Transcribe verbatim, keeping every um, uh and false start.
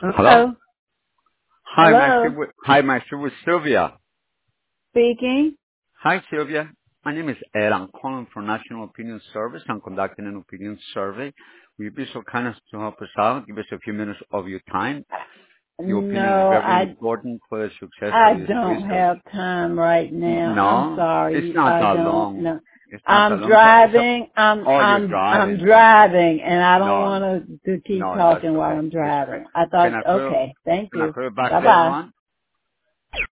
Hello? Hello? Hi, Hello? Master. With, hi, Master with Sylvia. Speaking? Hi, Sylvia. My name is Ed. I'm calling from National Opinion Service. I'm conducting an opinion survey. Will you be so kind as to help us out? Give us a few minutes of your time. Your opinion is No, very I, important for the success I of this don't research. have time right N- now. I'm No, it's sorry. not I that don't long. know. It's not that I'm long. So, so, driving. I'm, oh, you're I'm, I'm driving. Okay. driving and I don't No, want to, to keep no, that's talking while okay. I'm It's okay. driving. I Can thought, I call, okay, thank can I you. call you back Bye later bye. on?